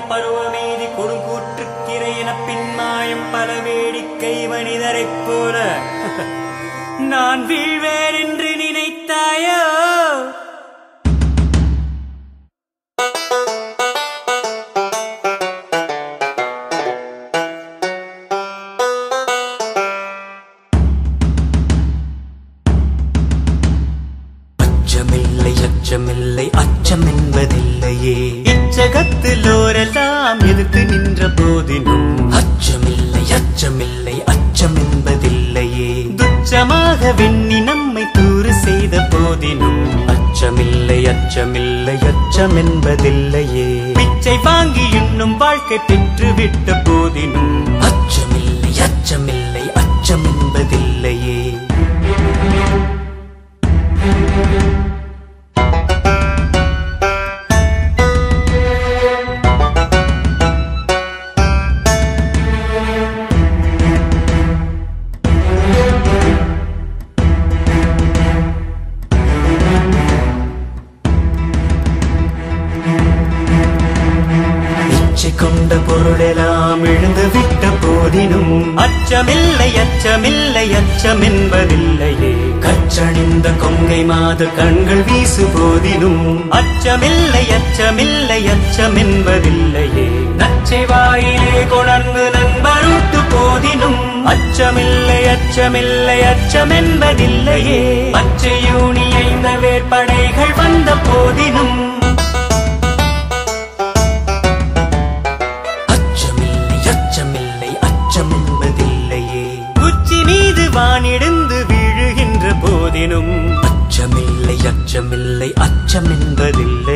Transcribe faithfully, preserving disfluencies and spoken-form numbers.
பருவமேதி கொடுங்கூற்றுக்கிரையென பின்மாயம் பல வேடிக்கை மனிதரைப் போல நான் வீழ்வேன் என்று நினைத்தாயோ? அச்சமில்லை அச்சமில்லை அச்சம் என்பதில்லையே, இச்சகத்திலோரெல்லாம் எதிர்த்து நின்ற போதினும் அச்சமில்லை அச்சமில்லை அச்சம் என்பதில்லையே, துச்சமாக வெண்ணி நம்மை தூறு செய்த போதினும் அச்சமில்லை அச்சமில்லை அச்சம் என்பதில்லையே, பிச்சை வாங்கி இன்னும் வாழ்க்கை பெற்று விட்ட போதினும் அச்சமில்லை அச்சமில்லை அச்சம் என்பதில்லையே. கொண்ட பொருளெல்லாம் இழந்து விட்ட போதினும் அச்சமில்லை அச்சமில்லை அச்சம் என்பதில்லையே, கச்சணிந்த கொங்கை மாத கண்கள் வீசு போதினும் அச்சமில்லை அச்சமில்லை அச்சம் என்பதில்லையே, நச்சை வாயிலே கொணர்ந்து நண்பருட்டு போதினும் அச்சமில்லை அச்சமில்லை அச்சம் என்பதில்லையே, பச்சையூனி ஐந்த வேற்படைகள் வந்த போதினும் வானிடந்து வீழுகின்ற போதினும் அச்சமில்லை அச்சமில்லை அச்சம் என்பதில்லை.